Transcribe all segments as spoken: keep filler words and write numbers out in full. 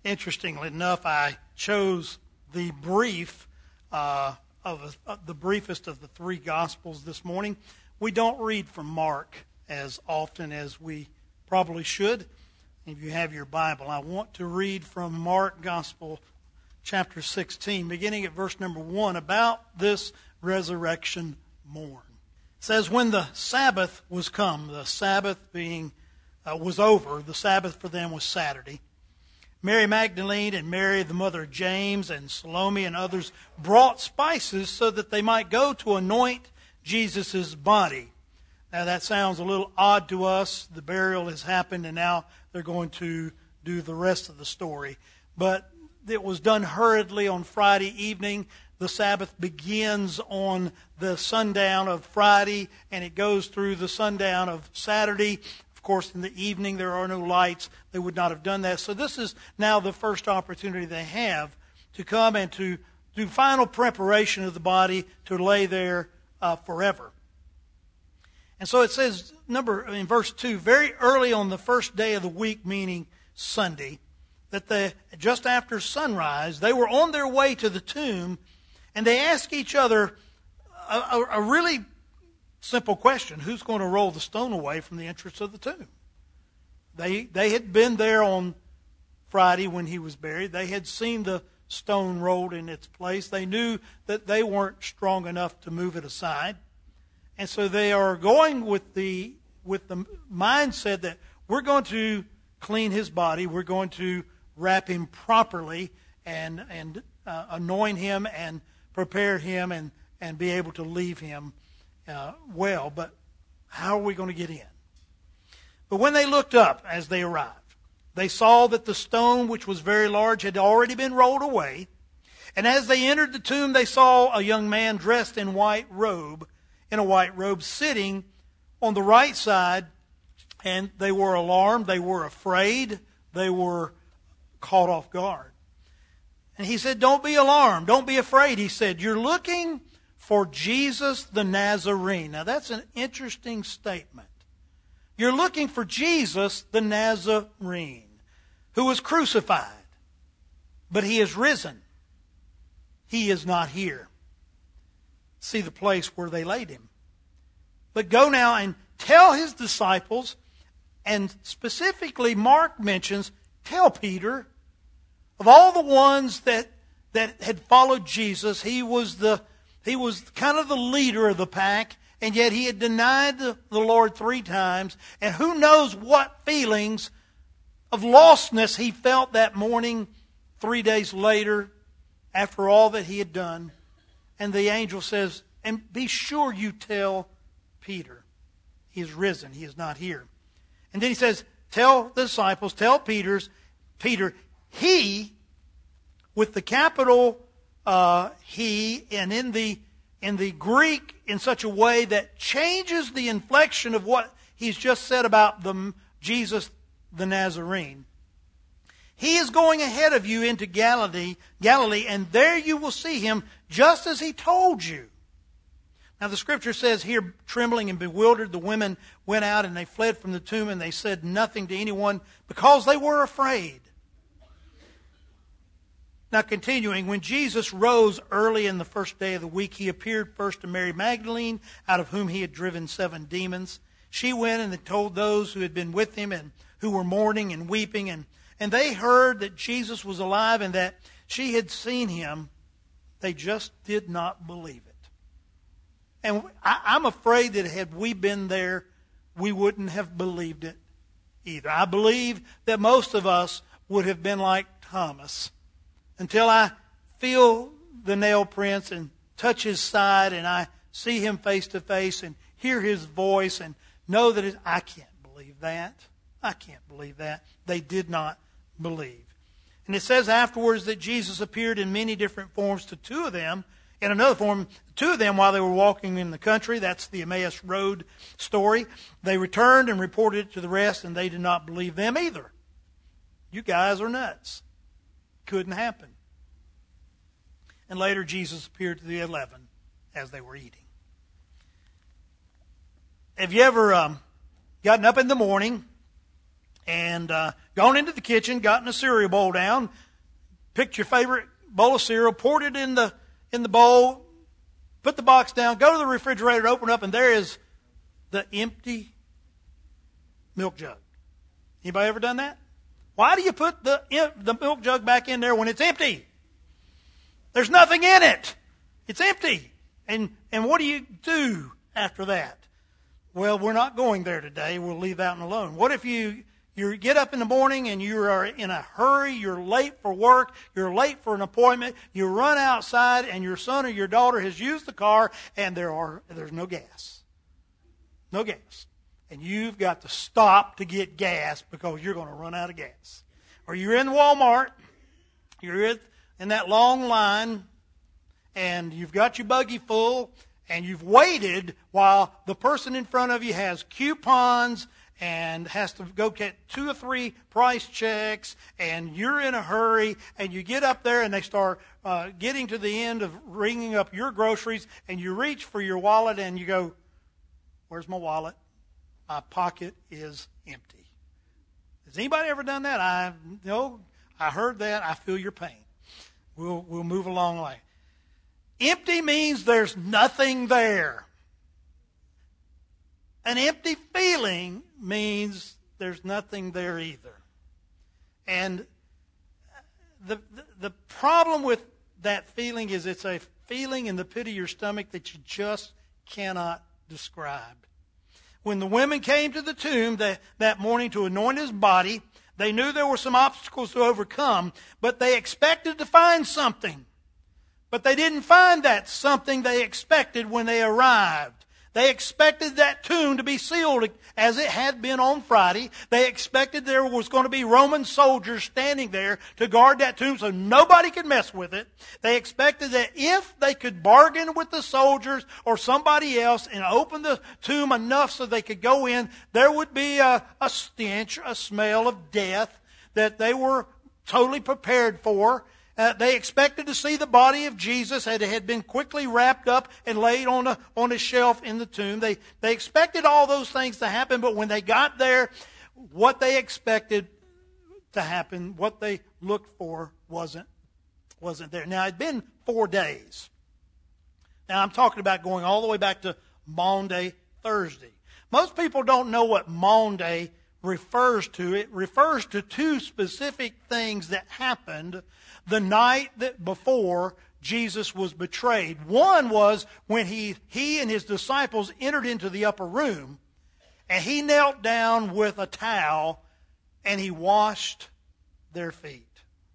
Interestingly enough, I chose the brief uh, of a, uh, the briefest of the three Gospels this morning. We don't read from Mark as often as we probably should. If you have your Bible, I want to read from Mark Gospel chapter sixteen, beginning at verse number one, about this resurrection morn. It says, when the Sabbath was come, the Sabbath being uh, was over, the Sabbath for them was Saturday, Mary Magdalene and Mary, the mother of James, and Salome and others brought spices so that they might go to anoint Jesus' body. Now that sounds a little odd to us. The burial has happened and now they're going to do the rest of the story. But it was done hurriedly on Friday evening. The Sabbath begins on the sundown of Friday and it goes through the sundown of Saturday. Of course, in the evening there are no lights. They would not have done that. So this is now the first opportunity they have to come and to do final preparation of the body to lay there uh, forever. And so it says, number in verse two, very early on the first day of the week, meaning Sunday, that they, just after sunrise, they were on their way to the tomb, and they asked each other a, a, a really simple question: who's going to roll the stone away from the entrance of the tomb? They they had been there on Friday when he was buried. They had seen the stone rolled in its place. They knew that they weren't strong enough to move it aside. And so they are going with the with the mindset that we're going to clean his body, we're going to wrap him properly and and uh, anoint him and prepare him and, and be able to leave him uh, well. But how are we going to get in? But when they looked up as they arrived, they saw that the stone, which was very large, had already been rolled away. And as they entered the tomb, they saw a young man dressed in white robe, in a white robe, sitting on the right side. And they were alarmed. They were afraid. They were caught off guard. And he said, don't be alarmed. Don't be afraid. He said, you're looking for Jesus the Nazarene. Now that's an interesting statement. You're looking for Jesus the Nazarene, who was crucified, but he is risen. He is not here. See the place where they laid him. But go now and tell his disciples, and specifically Mark mentions, tell Peter, of all the ones that that had followed Jesus, he was the he was kind of the leader of the pack, and yet he had denied the, the Lord three times. And who knows what feelings of lostness he felt that morning, three days later, after all that he had done. And the angel says, and be sure you tell Peter, he is risen, he is not here. And then he says, tell the disciples, tell Peter's, Peter, he, with the capital uh, he, and in the in the Greek in such a way that changes the inflection of what he's just said about the Jesus the Nazarene. He is going ahead of you into Galilee, Galilee, and there you will see him just as he told you. Now the scripture says here, trembling and bewildered, the women went out and they fled from the tomb, and they said nothing to anyone because they were afraid. Now continuing, when Jesus rose early in the first day of the week, he appeared first to Mary Magdalene, out of whom he had driven seven demons. She went and told those who had been with him and who were mourning and weeping, and, and they heard that Jesus was alive and that she had seen him. They just did not believe it. And I, I'm afraid that had we been there, we wouldn't have believed it either. I believe that most of us would have been like Thomas. Until I feel the nail prints and touch his side and I see him face to face and hear his voice and know that it, I can't believe that. I can't believe that. They did not believe. And it says afterwards that Jesus appeared in many different forms to two of them. In another form, two of them while they were walking in the country. That's the Emmaus Road story. They returned and reported it to the rest, and they did not believe them either. You guys are nuts. Couldn't happen. And later Jesus appeared to the eleven as they were eating. Have you ever um, gotten up in the morning and uh, gone into the kitchen, gotten a cereal bowl down, picked your favorite bowl of cereal, poured it in the in the bowl, put the box down, go to the refrigerator, open up, and there is the empty milk jug. Anybody ever done that? Why do you put the the milk jug back in there when it's empty? There's nothing in it. It's empty. And and what do you do after that? Well, we're not going there today. We'll leave that one alone. What if you you get up in the morning and you are in a hurry, you're late for work, you're late for an appointment, you run outside and your son or your daughter has used the car and there are there's no gas. No gas. And you've got to stop to get gas because you're going to run out of gas. Or you're in Walmart, you're in that long line, and you've got your buggy full, and you've waited while the person in front of you has coupons and has to go get two or three price checks, and you're in a hurry, and you get up there and they start uh, getting to the end of ringing up your groceries, and you reach for your wallet and you go, where's my wallet? My pocket is empty. Has anybody ever done that? I no, I heard that. I feel your pain. We'll we'll move along like. Empty means there's nothing there. An empty feeling means there's nothing there either. And the, the the problem with that feeling is it's a feeling in the pit of your stomach that you just cannot describe. When the women came to the tomb that, that morning to anoint his body, they knew there were some obstacles to overcome, but they expected to find something. But they didn't find that something they expected when they arrived. They expected that tomb to be sealed as it had been on Friday. They expected there was going to be Roman soldiers standing there to guard that tomb so nobody could mess with it. They expected that if they could bargain with the soldiers or somebody else and open the tomb enough so they could go in, there would be a, a stench, a smell of death that they were totally prepared for. Uh, they expected to see the body of Jesus that had been quickly wrapped up and laid on a, on a shelf in the tomb. They, they expected all those things to happen, but when they got there, what they expected to happen, what they looked for, wasn't, wasn't there. Now, it had been four days. Now, I'm talking about going all the way back to Maundy Thursday. Most people don't know what Maundy refers to. It refers to two specific things that happened the night that before Jesus was betrayed. One was when he, he and his disciples entered into the upper room, and he knelt down with a towel and he washed their feet.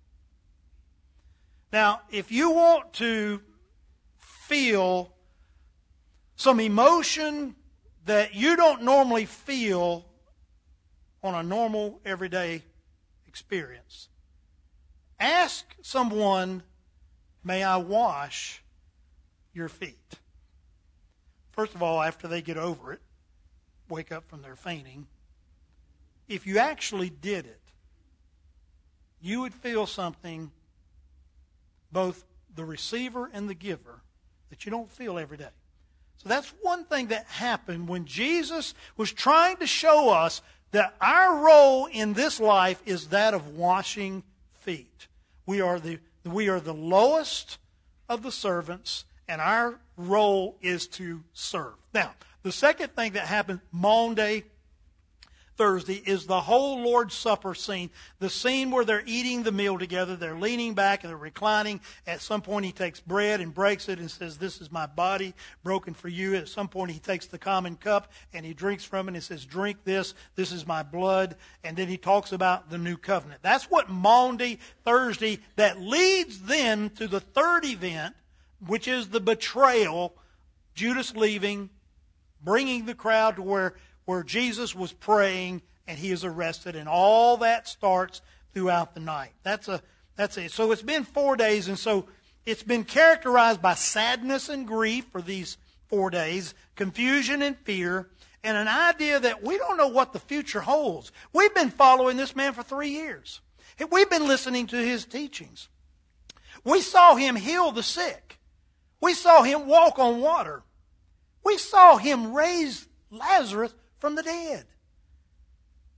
Now, if you want to feel some emotion that you don't normally feel on a normal, everyday experience, ask someone, may I wash your feet? First of all, after they get over it, wake up from their fainting, if you actually did it, you would feel something, both the receiver and the giver, that you don't feel every day. So that's one thing that happened when Jesus was trying to show us that our role in this life is that of washing feet. We are the we are the lowest of the servants, and our role is to serve. Now, the second thing that happened Maundy Thursday is the whole Lord's Supper scene. The scene where they're eating the meal together. They're leaning back and they're reclining. At some point he takes bread and breaks it and says, this is my body broken for you. At some point he takes the common cup and he drinks from it and says, drink this. This is my blood. And then he talks about the new covenant. That's what Maundy Thursday, that leads then to the third event, which is the betrayal, Judas leaving, bringing the crowd to where where Jesus was praying and he is arrested, and all that starts throughout the night. That's a that's it. So it's been four days, and so it's been characterized by sadness and grief for these four days, confusion and fear, and an idea that we don't know what the future holds. We've been following this man for three years. We've been listening to his teachings. We saw him heal the sick. We saw him walk on water. We saw him raise Lazarus from the dead.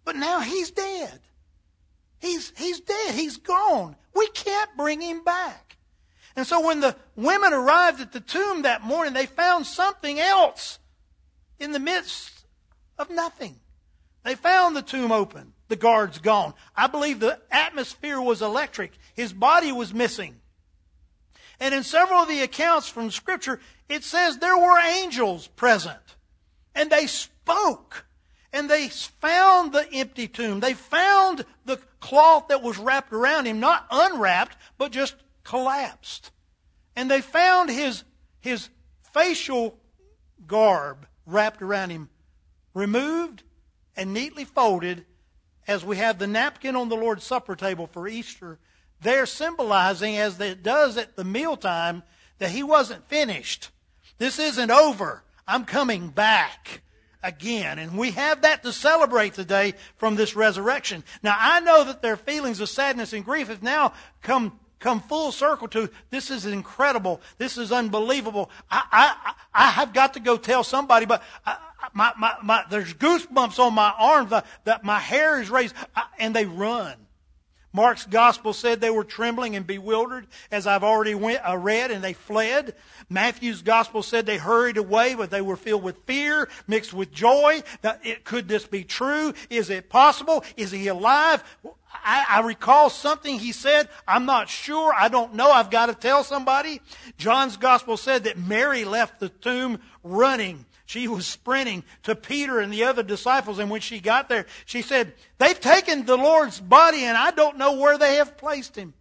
But now he's dead. He's, he's dead. He's gone. We can't bring him back. And so when the women arrived at the tomb that morning, they found something else in the midst of nothing. They found the tomb open. The guards gone. I believe the atmosphere was electric. His body was missing. And in several of the accounts from Scripture, it says there were angels present. And they spoke. And they found the empty tomb. They found the cloth that was wrapped around him, not unwrapped, but just collapsed. And they found his, his facial garb wrapped around him, removed and neatly folded, as we have the napkin on the Lord's Supper table for Easter. They're symbolizing, as it does at the mealtime, that he wasn't finished. This isn't over. I'm coming back again. And we have that to celebrate today from this resurrection. Now, I know that their feelings of sadness and grief have now come come full circle to, this is incredible. This is unbelievable. I I, I have got to go tell somebody, but I, my, my, my, there's goosebumps on my arms, that, that my hair is raised, I, and they run. Mark's gospel said they were trembling and bewildered, as I've already went, uh, read, and they fled. Matthew's gospel said they hurried away, but they were filled with fear, mixed with joy. Now, it, could this be true? Is it possible? Is he alive? I, I recall something he said. I'm not sure. I don't know. I've got to tell somebody. John's gospel said that Mary left the tomb running. She was sprinting to Peter and the other disciples, and when she got there, she said, they've taken the Lord's body, and I don't know where they have placed him.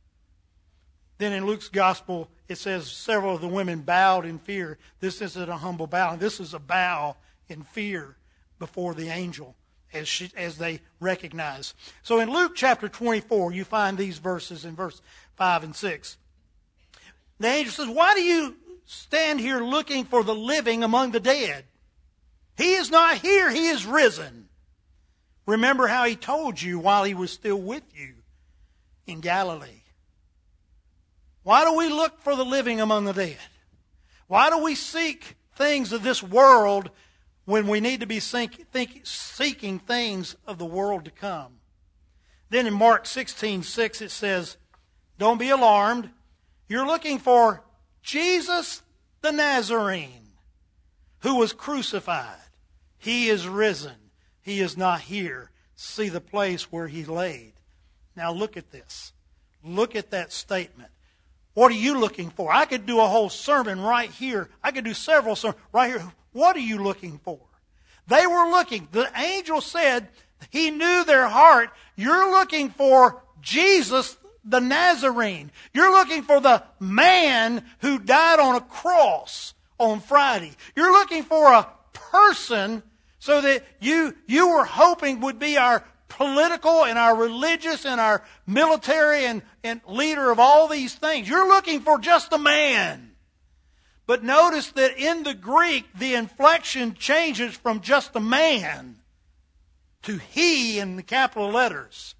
Then in Luke's gospel, it says several of the women bowed in fear. This isn't a humble bow. This is a bow in fear before the angel, as she, as they recognize. So in Luke chapter twenty-four, you find these verses in verse five and six. The angel says, why do you stand here looking for the living among the dead? He is not here, he is risen. Remember how he told you while he was still with you in Galilee. Why do we look for the living among the dead? Why do we seek things of this world when we need to be think, think, seeking things of the world to come? Then in Mark sixteen six it says, don't be alarmed. You're looking for Jesus the Nazarene, who was crucified. He is risen. He is not here. See the place where he laid. Now look at this. Look at that statement. What are you looking for? I could do a whole sermon right here. I could do several sermons right here. What are you looking for? They were looking. The angel said he knew their heart. You're looking for Jesus the Nazarene. You're looking for the man who died on a cross on Friday. You're looking for a person so that you, you were hoping would be our political and our religious and our military and, and leader of all these things. You're looking for just a man. But notice that in the Greek, the inflection changes from just a man to he in the capital letters.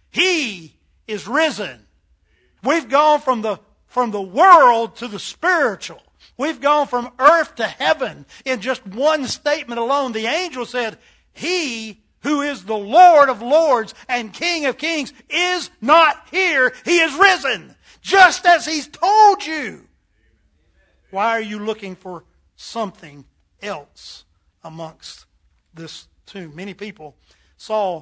He is risen. We've gone from the, from the world to the spiritual. We've gone from earth to heaven in just one statement alone. The angel said, he who is the Lord of lords and King of kings is not here. He is risen, just as he's told you. Why are you looking for something else amongst this tomb? Many people saw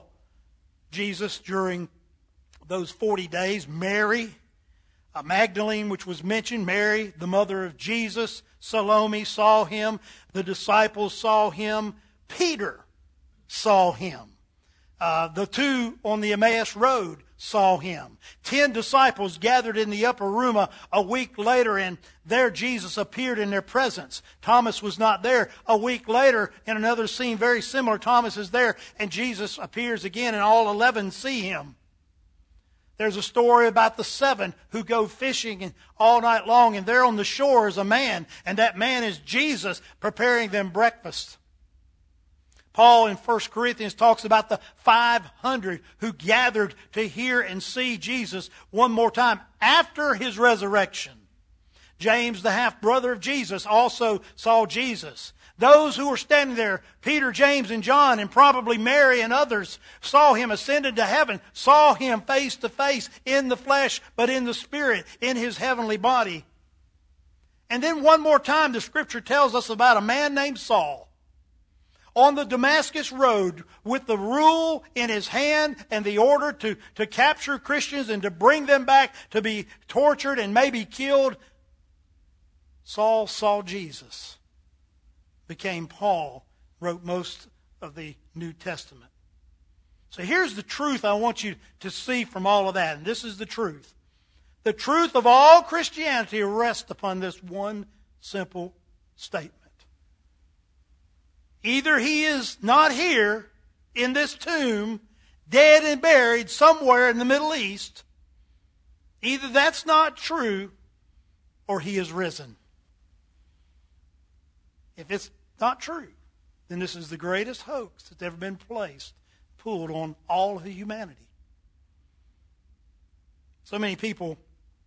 Jesus during those forty days. Mary uh, Magdalene, which was mentioned, Mary, the mother of Jesus, Salome saw him. The disciples saw him. Peter saw him. Uh, the two on the Emmaus Road saw him. Ten disciples gathered in the upper room a, a week later, and there Jesus appeared in their presence. Thomas was not there. A week later, in another scene very similar, Thomas is there, and Jesus appears again, and all eleven see him. There's a story about the seven who go fishing all night long, and there on the shore is a man, and that man is Jesus preparing them breakfast. Paul in First Corinthians talks about the five hundred who gathered to hear and see Jesus one more time after his resurrection. James, the half-brother of Jesus, also saw Jesus. Those who were standing there, Peter, James, and John, and probably Mary and others, saw him ascend into heaven, saw him face to face in the flesh, but in the spirit, in his heavenly body. And then one more time, the Scripture tells us about a man named Saul on the Damascus road with the rule in his hand and the order to, to capture Christians and to bring them back to be tortured and maybe killed. Saul saw Jesus, became Paul, wrote most of the New Testament. So here's the truth I want you to see from all of that, and this is the truth. The truth of all Christianity rests upon this one simple statement. Either he is not here in this tomb, dead and buried somewhere in the Middle East, either that's not true, or he is risen. If it's not true, then this is the greatest hoax that's ever been placed, pulled on all of humanity. So many people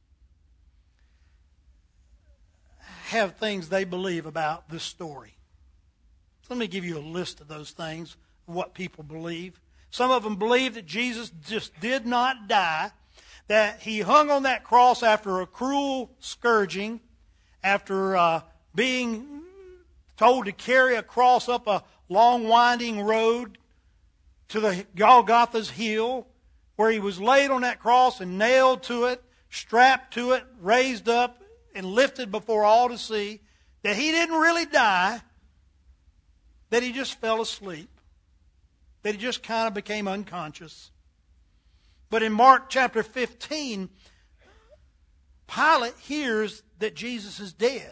have things they believe about this story. So let me give you a list of those things, of what people believe. Some of them believe that Jesus just did not die, that he hung on that cross after a cruel scourging, after uh, being told to carry a cross up a long winding road to the Golgotha's hill, where he was laid on that cross and nailed to it, strapped to it, raised up, and lifted before all to see, that he didn't really die, that he just fell asleep, that he just kind of became unconscious. But in Mark chapter fifteen, Pilate hears that Jesus is dead.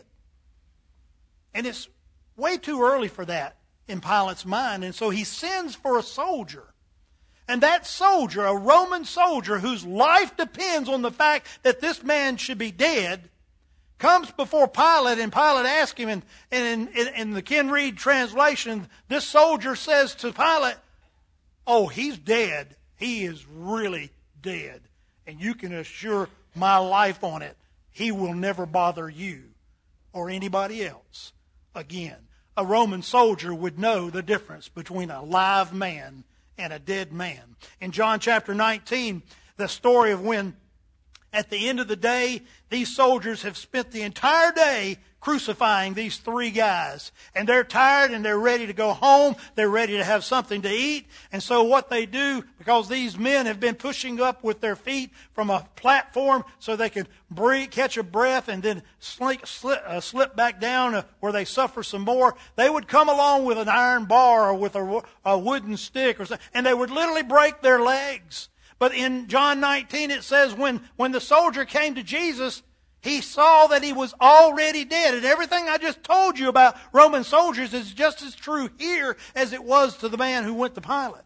And it's way too early for that in Pilate's mind, and so he sends for a soldier. And that soldier, a Roman soldier whose life depends on the fact that this man should be dead, comes before Pilate, and Pilate asks him, and, and in, in, in the Ken Reed translation, this soldier says to Pilate, "Oh, he's dead. He is really dead. And you can assure my life on it, he will never bother you or anybody else again." A Roman soldier would know the difference between a live man and a dead man. In John chapter nineteen, the story of when at the end of the day, these soldiers have spent the entire day crucifying these three guys. And they're tired and they're ready to go home. They're ready to have something to eat. And so what they do, because these men have been pushing up with their feet from a platform so they can breathe, catch a breath and then slink, slip, uh, slip back down uh, where they suffer some more, they would come along with an iron bar or with a, a wooden stick or something, and they would literally break their legs. But in John nineteen it says when, when the soldier came to Jesus, he saw that he was already dead. And everything I just told you about Roman soldiers is just as true here as it was to the man who went to Pilate.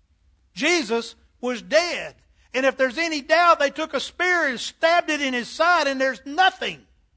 Jesus was dead. And if there's any doubt, they took a spear and stabbed it in his side, and there's nothing.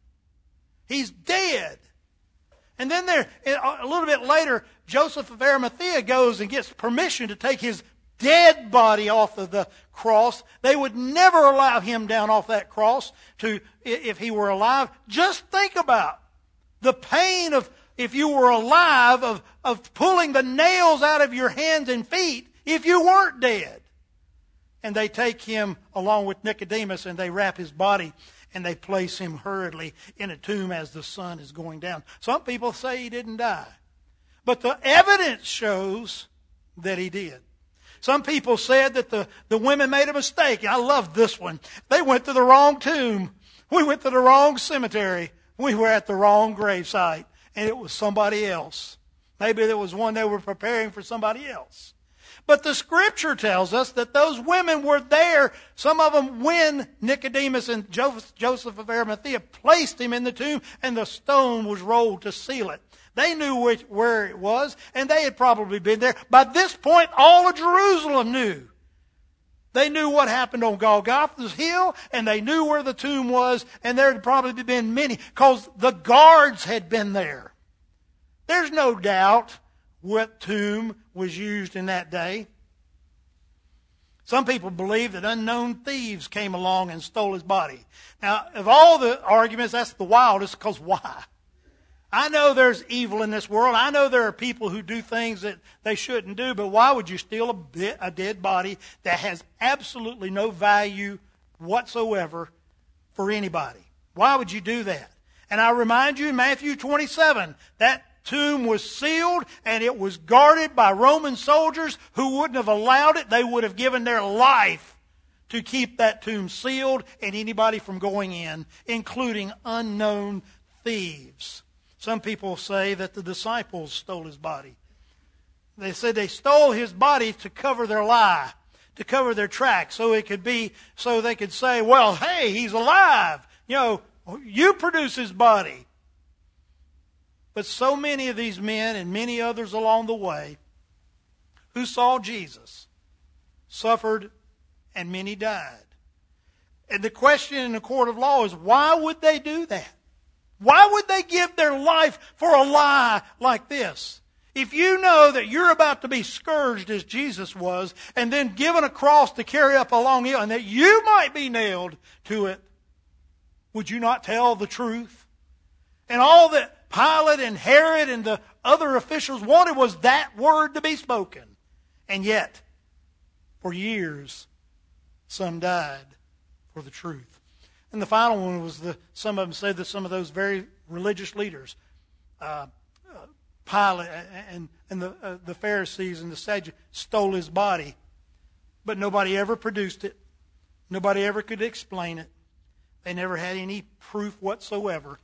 He's dead. And then there, a little bit later, Joseph of Arimathea goes and gets permission to take his dead body off of the cross. They would never allow him down off that cross to, if he were alive. Just think about the pain of, if you were alive, of, of pulling the nails out of your hands and feet if you weren't dead. And they take him along with Nicodemus and they wrap his body and they place him hurriedly in a tomb as the sun is going down. Some people say he didn't die, but the evidence shows that he did. Some people said that the, the women made a mistake. I love this one. They went to the wrong tomb. We went to the wrong cemetery. We were at the wrong gravesite. And it was somebody else. Maybe there was one they were preparing for somebody else. But the Scripture tells us that those women were there, some of them when Nicodemus and Joseph of Arimathea placed him in the tomb and the stone was rolled to seal it. They knew which, where it was, and they had probably been there. By this point, all of Jerusalem knew. They knew what happened on Golgotha's hill, and they knew where the tomb was, and there had probably been many, because the guards had been there. There's no doubt what tomb was used in that day. Some people believe that unknown thieves came along and stole his body. Now, of all the arguments, that's the wildest, because why? I know there's evil in this world. I know there are people who do things that they shouldn't do, but why would you steal a, bit, a dead body that has absolutely no value whatsoever for anybody? Why would you do that? And I remind you in Matthew twenty-seven, that tomb was sealed and it was guarded by Roman soldiers who wouldn't have allowed it. They would have given their life to keep that tomb sealed and anybody from going in, including unknown thieves. Some people say that the disciples stole his body. They said they stole his body to cover their lie, to cover their tracks, so it could be, so they could say, well, hey, he's alive. You know, you produce his body. But so many of these men and many others along the way who saw Jesus suffered and many died. And the question in the court of law is, why would they do that? Why would they give their life for a lie like this? If you know that you're about to be scourged as Jesus was and then given a cross to carry up a long hill and that you might be nailed to it, would you not tell the truth? And all that Pilate and Herod and the other officials wanted was that word to be spoken. And yet, for years, some died for the truth. And the final one was the, some of them said that some of those very religious leaders, uh, uh, Pilate and, and the, uh, the Pharisees and the Sadducees, stole his body. But nobody ever produced it. Nobody ever could explain it. They never had any proof whatsoever.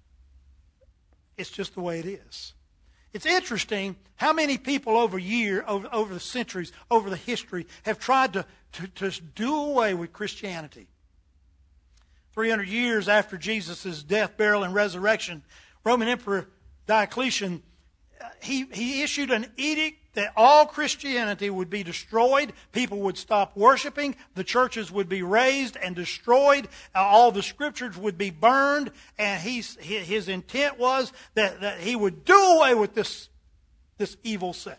It's just the way it is. It's interesting how many people over year, over, over the centuries, over the history, have tried to, to, to do away with Christianity. three hundred years after Jesus' death, burial, and resurrection, Roman Emperor Diocletian, he, he issued an edict that all Christianity would be destroyed. People would stop worshiping. The churches would be razed and destroyed. All the scriptures would be burned. And he's, his intent was that, that he would do away with this, this evil sect.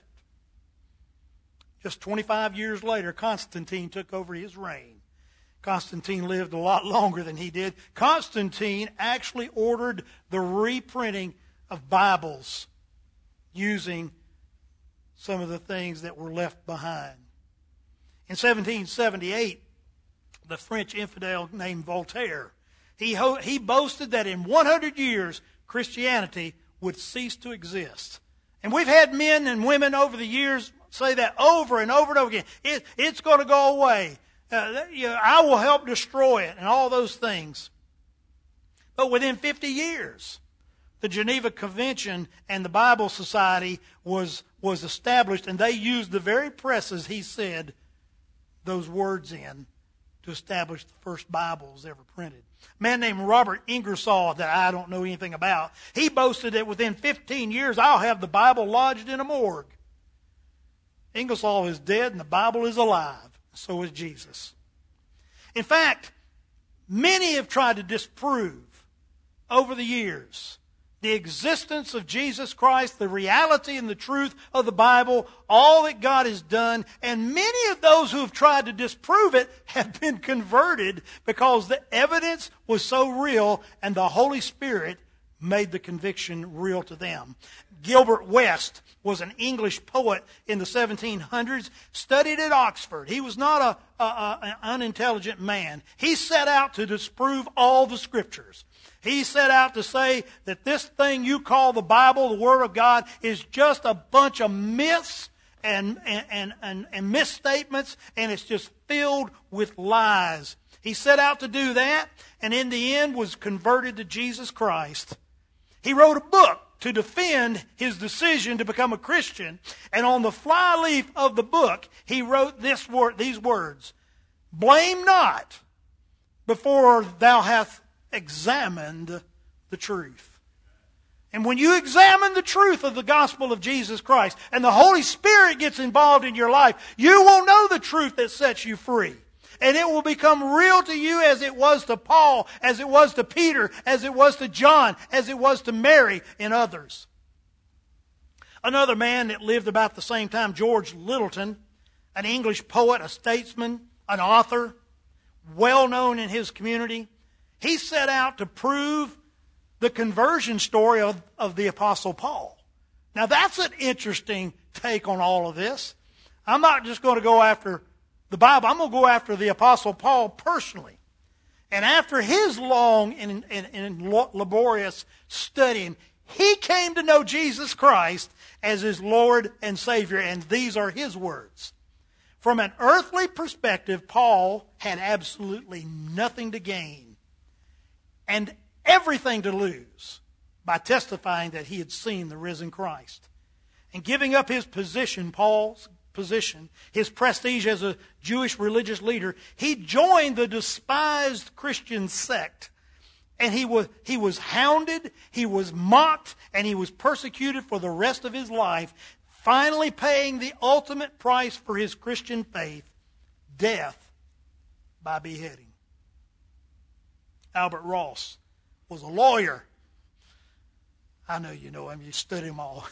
Just twenty-five years later, Constantine took over his reign. Constantine lived a lot longer than he did. Constantine actually ordered the reprinting of Bibles using some of the things that were left behind. In seventeen seventy-eight, the French infidel named Voltaire, he, ho- he boasted that in one hundred years, Christianity would cease to exist. And we've had men and women over the years say that over and over and over again. It, it's going to go away. Uh, you know, I will help destroy it and all those things. But within fifty years, the Geneva Convention and the Bible Society was, was established, and they used the very presses he said those words in to establish the first Bibles ever printed. A man named Robert Ingersoll, that I don't know anything about, he boasted that within fifteen years I'll have the Bible lodged in a morgue. Ingersoll is dead and the Bible is alive. So is Jesus. In fact, many have tried to disprove over the years the existence of Jesus Christ, the reality and the truth of the Bible, all that God has done. And many of those who have tried to disprove it have been converted because the evidence was so real and the Holy Spirit made the conviction real to them. Gilbert West was an English poet in the seventeen hundreds, studied at Oxford. He was not a, a, a, an unintelligent man. He set out to disprove all the Scriptures. He set out to say that this thing you call the Bible, the Word of God, is just a bunch of myths and, and, and, and misstatements, and it's just filled with lies. He set out to do that, and in the end was converted to Jesus Christ. He wrote a book to defend his decision to become a Christian, and on the flyleaf of the book, he wrote this word, these words, "Blame not before thou hast examined the truth." And when you examine the truth of the gospel of Jesus Christ and the Holy Spirit gets involved in your life, you will know the truth that sets you free. And it will become real to you as it was to Paul, as it was to Peter, as it was to John, as it was to Mary and others. Another man that lived about the same time, George Littleton, an English poet, a statesman, an author, well known in his community, he set out to prove the conversion story of, of the Apostle Paul. Now that's an interesting take on all of this. I'm not just going to go after the Bible. I'm going to go after the Apostle Paul personally. And after his long and, and, and laborious studying, he came to know Jesus Christ as his Lord and Savior. And these are his words. From an earthly perspective, Paul had absolutely nothing to gain and everything to lose by testifying that he had seen the risen Christ. And giving up his position, Paul's position, his prestige as a Jewish religious leader, he joined the despised Christian sect. And he was, he was hounded, he was mocked, and he was persecuted for the rest of his life, finally paying the ultimate price for his Christian faith, death by beheading. Albert Ross was a lawyer. I know you know him, you studied him all.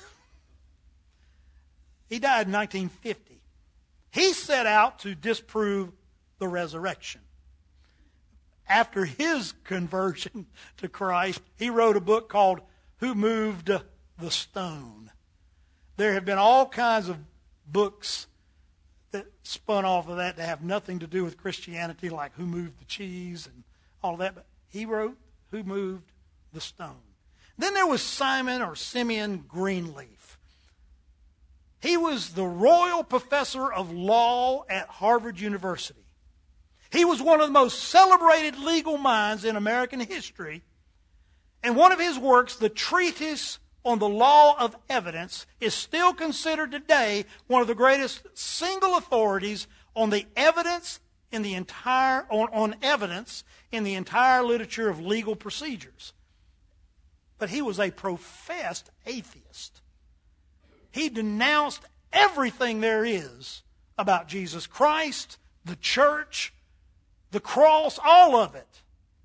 He died in nineteen fifty. He set out to disprove the resurrection. After his conversion to Christ, he wrote a book called Who Moved the Stone? There have been all kinds of books that spun off of that that have nothing to do with Christianity, like Who Moved the Cheese and all that. But he wrote Who Moved the Stone. Then there was Simon or Simeon Greenleaf. He was the Royal Professor of Law at Harvard University. He was one of the most celebrated legal minds in American history. And one of his works, the Treatise on the Law of Evidence, is still considered today one of the greatest single authorities on the evidence in the entire on, on evidence in the entire literature of legal procedures. But he was a professed atheist. He denounced everything there is about Jesus Christ, the church, the cross, all of it.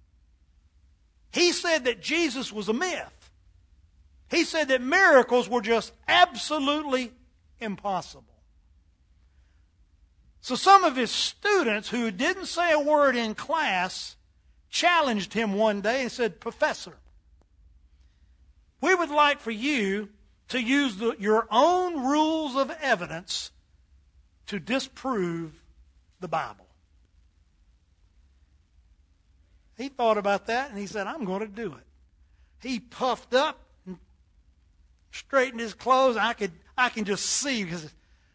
He said that Jesus was a myth. He said that miracles were just absolutely impossible. So some of his students who didn't say a word in class challenged him one day and said, "Professor, we would like for you to use the, your own rules of evidence to disprove the Bible." He thought about that and he said, "I'm going to do it." He puffed up and straightened his clothes. I could I can just see, because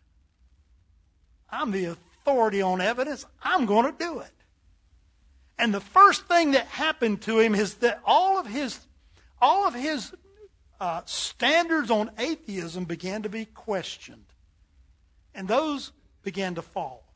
I'm the authority on evidence. I'm going to do it. And the first thing that happened to him is that all of his all of his uh, standards on atheism began to be questioned, and those began to fall.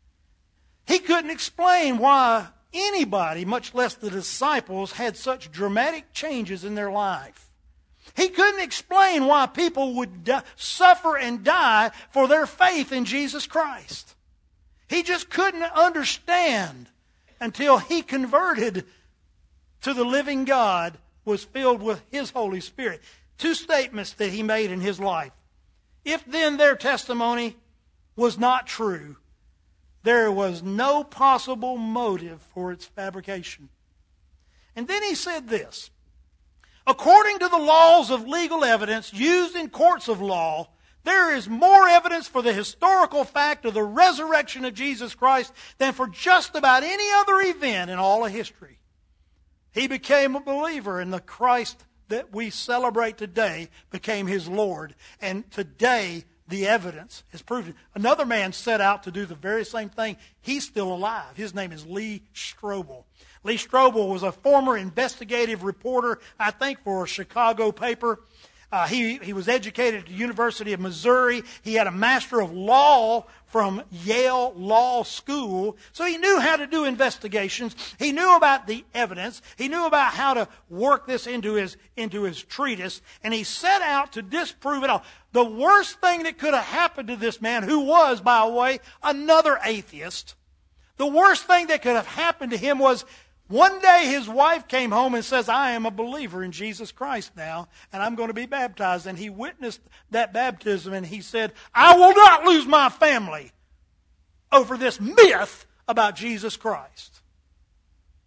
He couldn't explain why anybody, much less the disciples, had such dramatic changes in their life. He couldn't explain why people would die, suffer and die for their faith in Jesus Christ. He just couldn't understand until he converted to the living God, was filled with His Holy Spirit. Two statements that he made in his life. If then their testimony was not true, there was no possible motive for its fabrication. And then he said this: according to the laws of legal evidence used in courts of law, there is more evidence for the historical fact of the resurrection of Jesus Christ than for just about any other event in all of history. He became a believer, and the Christ that we celebrate today became his Lord. And today, the evidence is proven. Another man set out to do the very same thing. He's still alive. His name is Lee Strobel. Lee Strobel was a former investigative reporter, I think, for a Chicago paper. Uh, he, he was educated at the University of Missouri. He had a Master of Law from Yale Law School. So he knew how to do investigations. He knew about the evidence. He knew about how to work this into his, into his treatise. And he set out to disprove it all. The worst thing that could have happened to this man, who was, by the way, another atheist, the worst thing that could have happened to him was one day his wife came home and says, "I am a believer in Jesus Christ now, and I'm going to be baptized." And he witnessed that baptism, and he said, "I will not lose my family over this myth about Jesus Christ."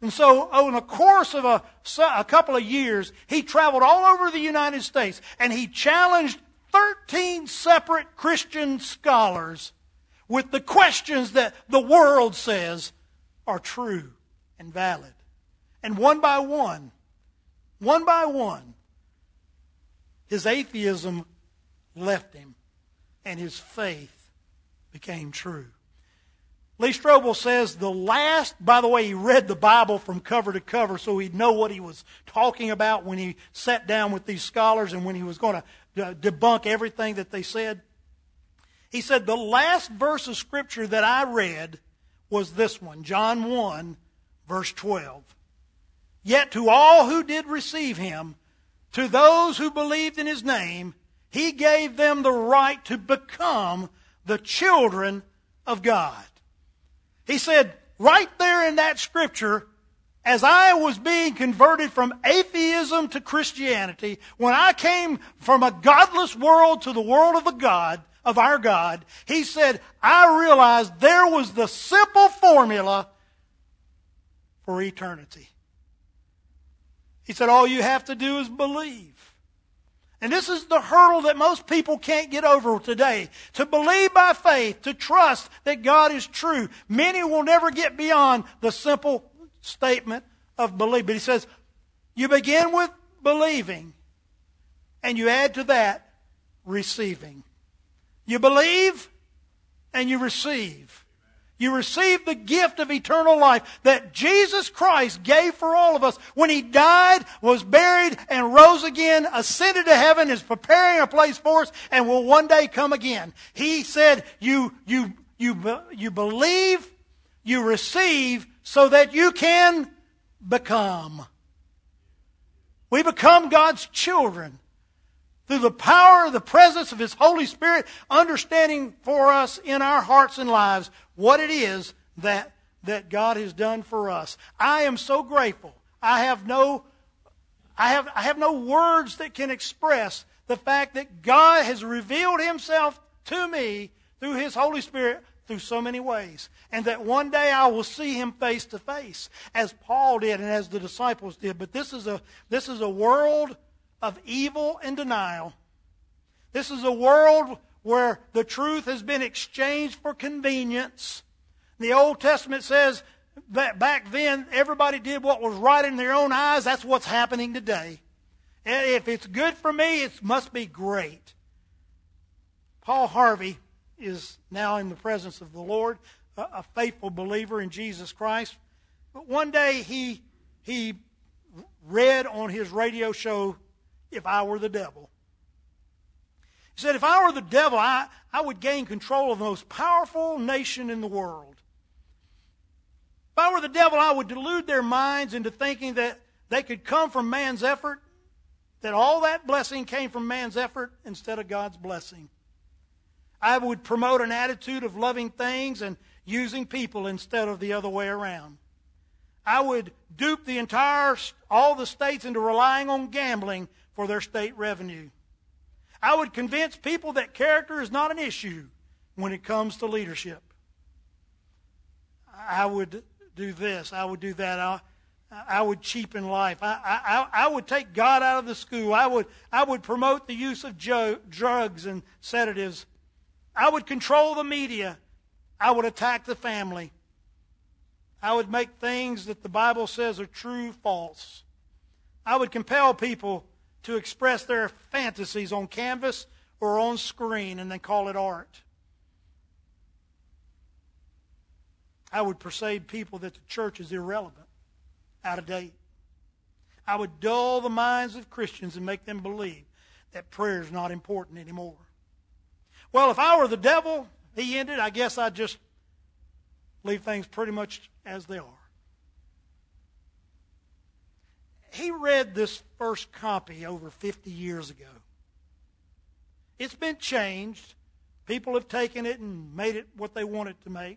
And so, over the course of a, a couple of years, he traveled all over the United States, and he challenged thirteen separate Christian scholars with the questions that the world says are true and valid. And one by one, one by one, his atheism left him, and his faith became true. Lee Strobel says the last, by the way, he read the Bible from cover to cover so he'd know what he was talking about when he sat down with these scholars and when he was going to uh, debunk everything that they said. He said, the last verse of Scripture that I read was this one, John one, verse twelve. Yet to all who did receive him, to those who believed in his name, he gave them the right to become the children of God. He said, right there in that Scripture, as I was being converted from atheism to Christianity, when I came from a godless world to the world of a God, of our God, he said, I realized there was the simple formula for eternity. He said, all you have to do is believe. And this is the hurdle that most people can't get over today. To believe by faith, to trust that God is true. Many will never get beyond the simple statement of belief. But he says, you begin with believing, and you add to that receiving. You believe, and you receive. You receive the gift of eternal life that Jesus Christ gave for all of us when He died, was buried, and rose again, ascended to heaven, is preparing a place for us, and will one day come again. He said, you, you, you, you believe, you receive, so that you can become. We become God's children through the power of the presence of His Holy Spirit, understanding for us in our hearts and lives what it is that, that God has done for us. I am so grateful. I have no, I have, I have no words that can express the fact that God has revealed Himself to me through His Holy Spirit through so many ways. And that one day I will see Him face to face, as Paul did and as the disciples did. But this is a, this is a world of evil and denial. This is a world where the truth has been exchanged for convenience. The Old Testament says that back then everybody did what was right in their own eyes. That's what's happening today. And if it's good for me, it must be great. Paul Harvey is now in the presence of the Lord, a faithful believer in Jesus Christ. But one day he, he read on his radio show, If I Were the Devil. He said, if I were the devil, I, I would gain control of the most powerful nation in the world. If I were the devil, I would delude their minds into thinking that they could come from man's effort, that all that blessing came from man's effort instead of God's blessing. I would promote an attitude of loving things and using people instead of the other way around. I would dupe the entire, all the states into relying on gambling for their state revenue. I would convince people that character is not an issue when it comes to leadership. I would do this. I would do that. I, I would cheapen life. I, I, I would take God out of the school. I would, I would promote the use of jo- drugs and sedatives. I would control the media. I would attack the family. I would make things that the Bible says are true false. I would compel people to express their fantasies on canvas or on screen and then call it art. I would persuade people that the church is irrelevant, out of date. I would dull the minds of Christians and make them believe that prayer is not important anymore. Well, if I were the devil, he ended, I guess I'd just leave things pretty much as they are. He read this first copy over fifty years ago. It's been changed. People have taken it and made it what they want it to make.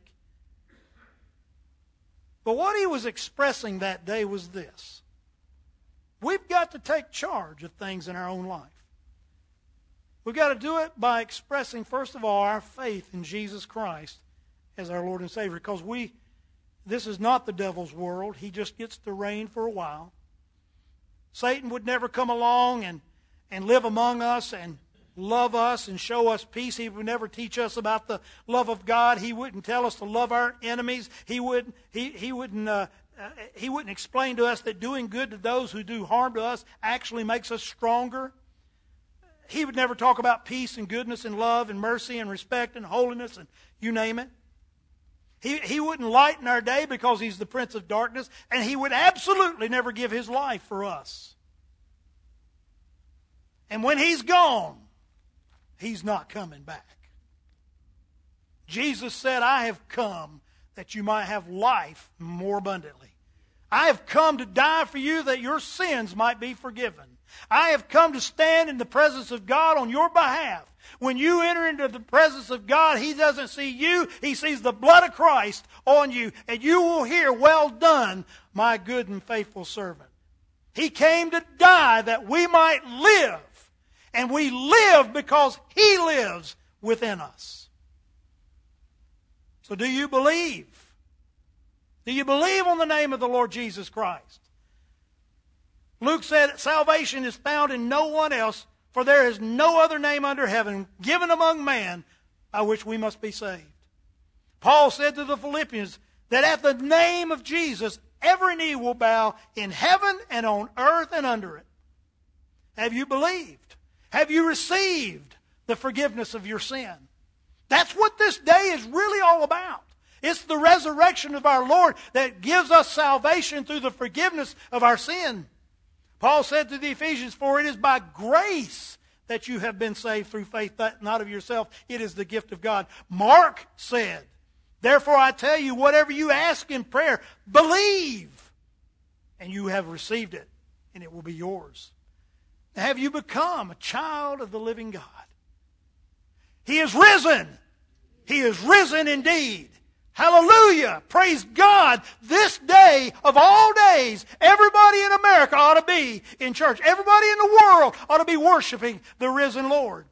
But what he was expressing that day was this. We've got to take charge of things in our own life. We've got to do it by expressing, first of all, our faith in Jesus Christ as our Lord and Savior. Because we, This is not the devil's world. He just gets to reign for a while. Satan would never come along and, and live among us and love us and show us peace. He would never teach us about the love of God. He wouldn't tell us to love our enemies. He wouldn't, he, he wouldn't, uh, uh, he wouldn't explain to us that doing good to those who do harm to us actually makes us stronger. He would never talk about peace and goodness and love and mercy and respect and holiness and you name it. He, he wouldn't lighten our day because he's the prince of darkness, and he would absolutely never give his life for us. And when he's gone, he's not coming back. Jesus said, I have come that you might have life more abundantly. I have come to die for you that your sins might be forgiven. I have come to stand in the presence of God on your behalf. When you enter into the presence of God, He doesn't see you. He sees the blood of Christ on you. And you will hear, well done, my good and faithful servant. He came to die that we might live. And we live because He lives within us. So do you believe? Do you believe on the name of the Lord Jesus Christ? Luke said, salvation is found in no one else, for there is no other name under heaven given among man by which we must be saved. Paul said to the Philippians that at the name of Jesus, every knee will bow in heaven and on earth and under it. Have you believed? Have you received the forgiveness of your sin? That's what this day is really all about. It's the resurrection of our Lord that gives us salvation through the forgiveness of our sin. Paul said to the Ephesians, for it is by grace that you have been saved through faith, not of yourself. It is the gift of God. Mark said, therefore I tell you, whatever you ask in prayer, believe, and you have received it, and it will be yours. Now, have you become a child of the living God? He is risen. He is risen indeed. Hallelujah. Praise God. This day of all days, everybody in America ought to be in church. Everybody in the world ought to be worshiping the risen Lord.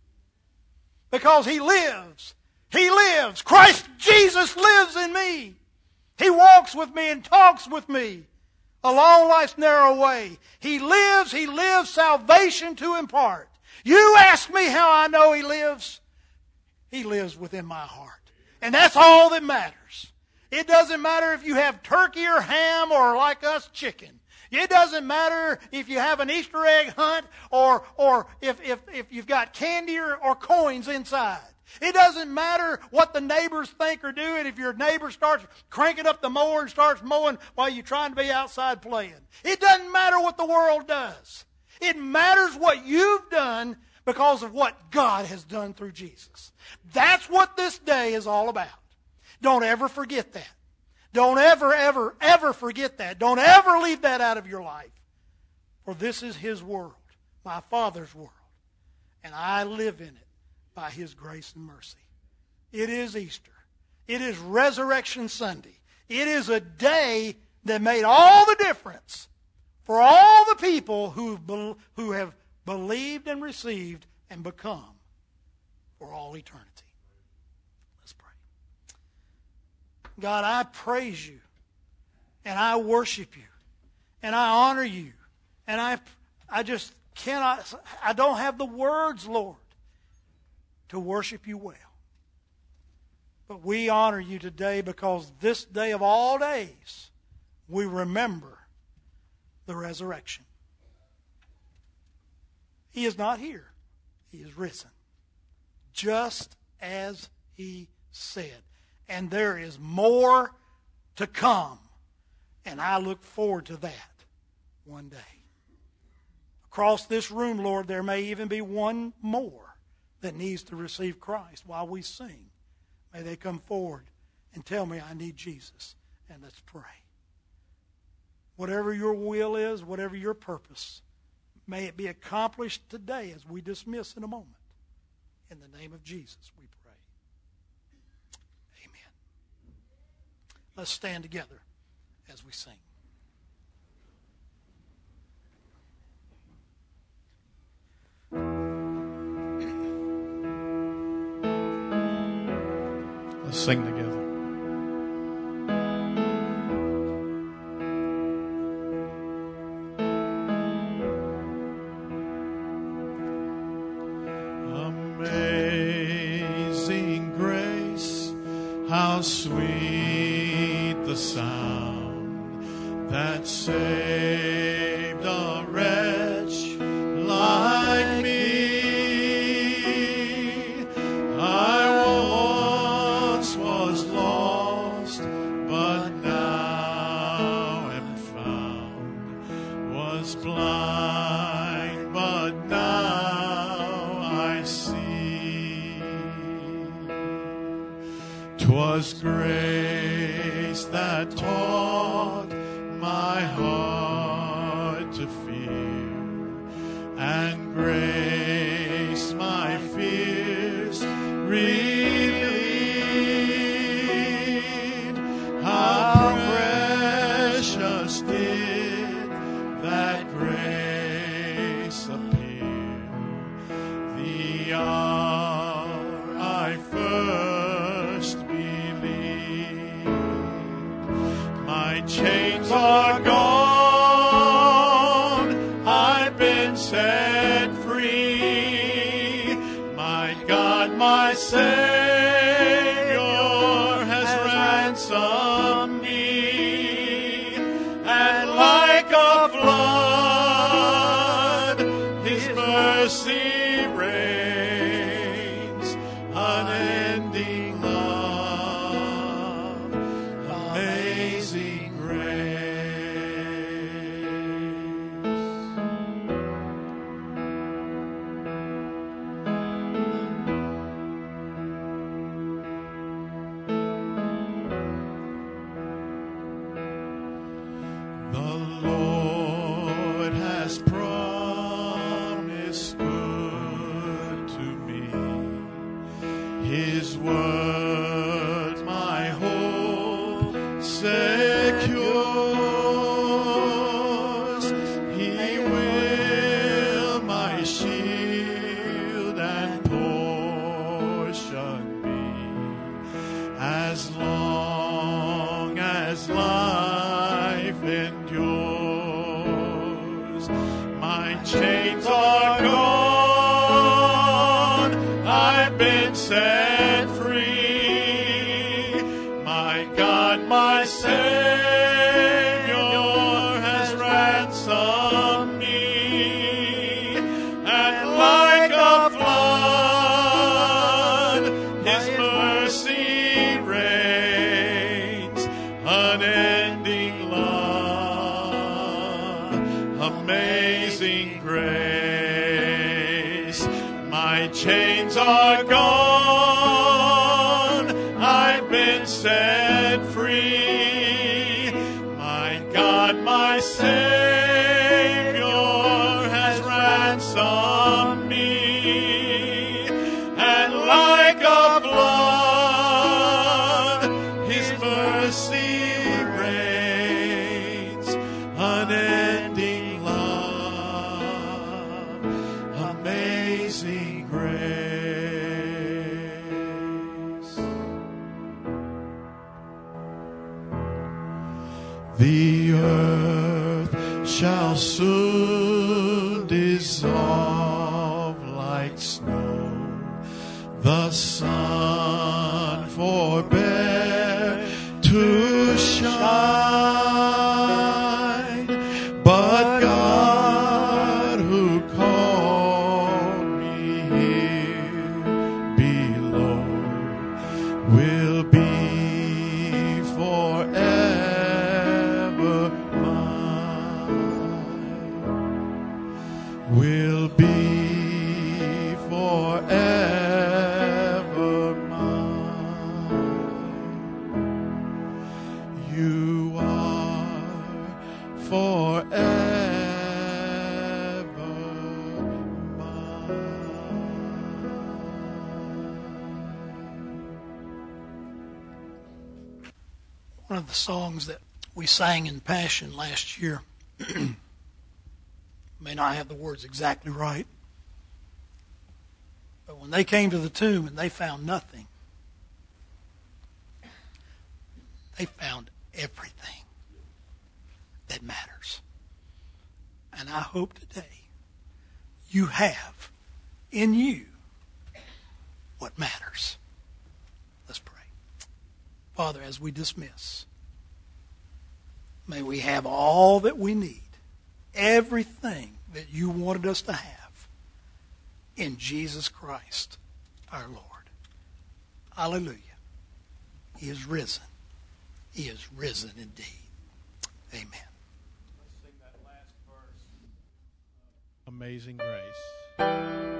Because He lives. He lives. Christ Jesus lives in me. He walks with me and talks with me along life's narrow way. He lives. He lives salvation to impart. You ask me how I know He lives. He lives within my heart. And that's all that matters. It doesn't matter if you have turkey or ham or like us, chicken. It doesn't matter if you have an Easter egg hunt or, or if, if, if you've got candy or, or coins inside. It doesn't matter what the neighbors think or do. And if your neighbor starts cranking up the mower and starts mowing while you're trying to be outside playing. It doesn't matter what the world does. It matters what you've done because of what God has done through Jesus. That's what this day is all about. Don't ever forget that. Don't ever, ever, ever forget that. Don't ever leave that out of your life. For this is His world, my Father's world. And I live in it by His grace and mercy. It is Easter. It is Resurrection Sunday. It is a day that made all the difference for all the people who, who have believed and received and become for all eternity. Let's pray. God, I praise You and I worship You and I honor You and I, I just cannot, I don't have the words, Lord, to worship You well. But we honor You today because this day of all days, we remember the resurrection. He is not here. He is risen. Just as He said. And there is more to come. And I look forward to that one day. Across this room, Lord, there may even be one more that needs to receive Christ while we sing. May they come forward and tell me I need Jesus. And let's pray. Whatever Your will is, whatever Your purpose, may it be accomplished today as we dismiss in a moment. In the name of Jesus we pray. Amen. Let's stand together as we sing. Let's sing together. How sweet the sound that saved a wretch like me. I once was lost, but now am found. Was blind, but now I see. 'Twas grace that taught my heart to fear, and grace my fears relieved. How precious did that grace appear the hour I first believed. My chains are gone, I've been set free. My God, my Savior has ransomed me, and like a flood, His mercy reigns, unending love, amazing grace. The Lord has promised good to me. His word my hope secures. He will my shield and portion be, as long as life endures. My chains are gone, I've been set free. My God, my Savior has ransomed me, and like a flood, His mercy reigns, unending love, amazing grace. My chains are gone, I've been set free. My God, my Savior has ransomed me, and like a flood, His mercy reigns, unending love, amazing grace. The earth shall soon dissolve like snow. The sun forbear to shine, but God who called me here below will be forever mine, will be forever mine. You are forever mine. One of the songs that we sang in Passion last year, may not have the words exactly right, but when they came to the tomb and they found nothing, they found everything that matters. And I hope today you have in you what matters. Let's pray. Father, as we dismiss, may we have all that we need, everything that you wanted us to have, in Jesus Christ, our Lord. Hallelujah. He is risen. He is risen indeed. Amen. Let's sing that last verse. Amazing Grace.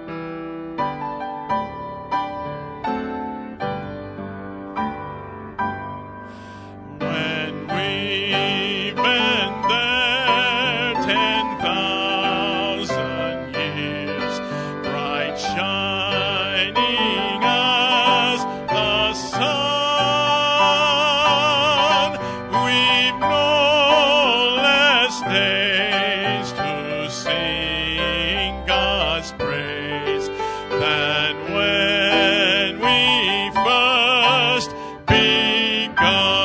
When we've been there ten thousand years, bright shining as the sun, we've no less days to sing God's praise than when we first begun.